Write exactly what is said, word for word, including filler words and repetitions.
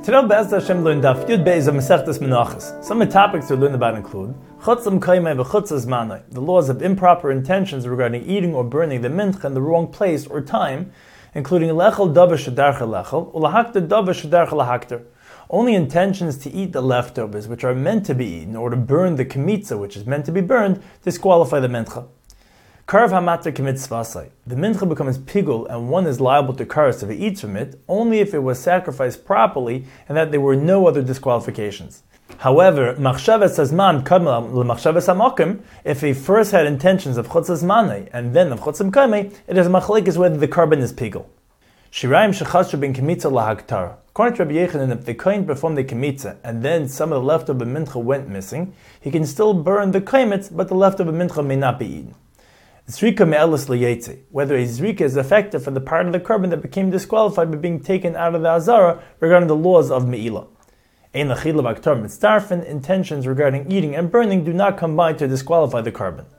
Today, Be'ez Hashem learned Daf Yud Beis of Masechtas Menachos. Some of the topics we learned about include Chutzim Kaimei v'Chutzas Manai, the laws of improper intentions regarding eating or burning the mincha in the wrong place or time, including Lechel Davar Shedarcha Lechel, Ulahakter Davar Shedarcha Lahakter. Only intentions to eat the leftovers, which are meant to be eaten, or to burn the kemitza, which is meant to be burned, disqualify the mincha. Karv hamater kemitzvasai. The mincha becomes pigul, and one is liable to karas if he eats from it, only if it was sacrificed properly and that there were no other disqualifications. However, machshavas hazman kadma lemachshavas hamakim, if he first had intentions of chutzas manei and then of chutzim kaimei, it is a machlekes whether the carbon is pigul. Shirayim shechashu ben kemitza lahaktar. According to Rabbi Yechanan, if the kohen performed the kemitza and then some of the leftover mincha went missing, he can still burn the kaimitz, but the leftover mincha may not be eaten. Zrika me'elis liyetze, whether a zrika is effective for the part of the carbon that became disqualified by being taken out of the azara regarding the laws of me'ilah. Ein lachila v'aktar mitzdarfen, intentions regarding eating and burning do not combine to disqualify the carbon.